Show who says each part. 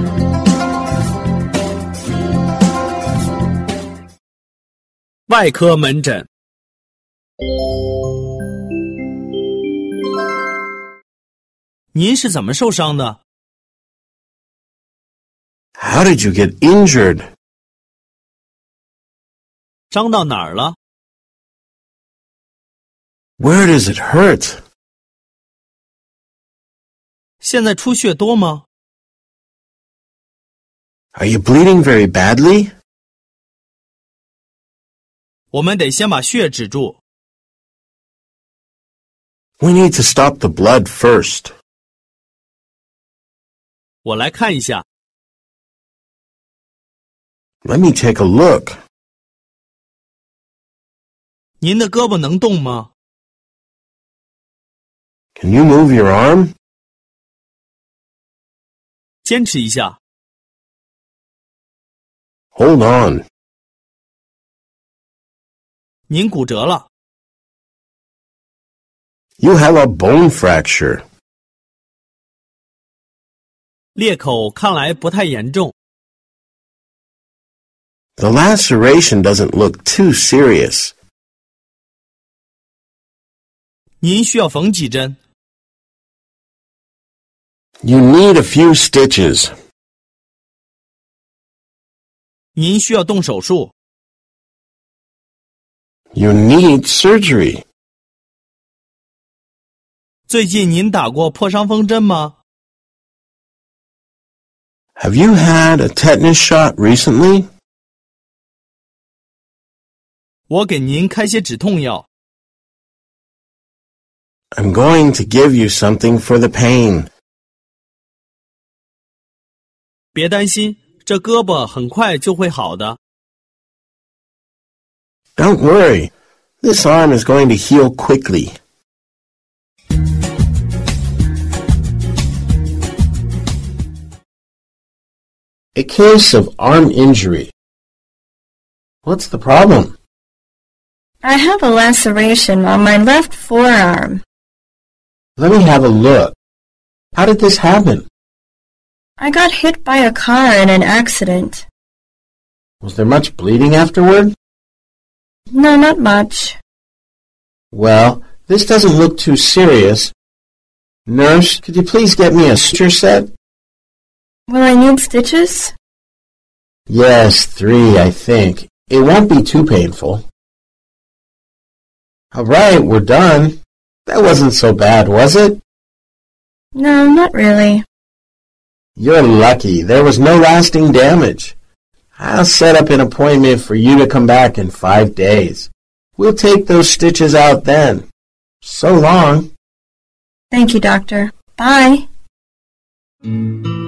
Speaker 1: 外科门诊。您是怎么受伤的？
Speaker 2: How did you get injured?
Speaker 1: 伤到哪儿了？
Speaker 2: Where does it hurt?
Speaker 1: 现在出血多吗？
Speaker 2: Are you bleeding very badly?
Speaker 1: 我们得先把血止住。
Speaker 2: We need to stop the blood first.
Speaker 1: 我来看一下。
Speaker 2: Let me take a look.
Speaker 1: 您的胳膊能动吗？
Speaker 2: Can you move your arm?
Speaker 1: 坚持一下。
Speaker 2: Hold on.
Speaker 1: 您骨折了。
Speaker 2: You have a bone fracture.
Speaker 1: 裂口看来不太严重。
Speaker 2: The laceration doesn't look too serious.
Speaker 1: 您需要缝几针？
Speaker 2: You need a few stitches.
Speaker 1: 您需要动手术。
Speaker 2: You need surgery.
Speaker 1: 最近您打过破伤风针吗？
Speaker 2: Have you had a tetanus shot recently?
Speaker 1: 我给您开些止痛药。
Speaker 2: I'm going to give you something for the pain.
Speaker 1: 别担心，这胳膊很快就会好的。
Speaker 2: Don't worry. This arm is going to heal quickly. A case of arm injury. What's the problem?
Speaker 3: I have a laceration on my left forearm.
Speaker 2: Let me have a look. How did this happen?
Speaker 3: I got hit by a car in an accident.
Speaker 2: Was there much bleeding afterward?
Speaker 3: No, not much.
Speaker 2: Well, this doesn't look too serious. Nurse, could you please get me a suture set?
Speaker 3: Will I need stitches?
Speaker 2: Yes, 3, I think. It won't be too painful. All right, we're done. That wasn't so bad, was it?
Speaker 3: No, not really.
Speaker 2: You're lucky. There was no lasting damage. I'll set up an appointment for you to come back in 5 days. We'll take those stitches out then. So long.
Speaker 3: Thank you, doctor. Bye.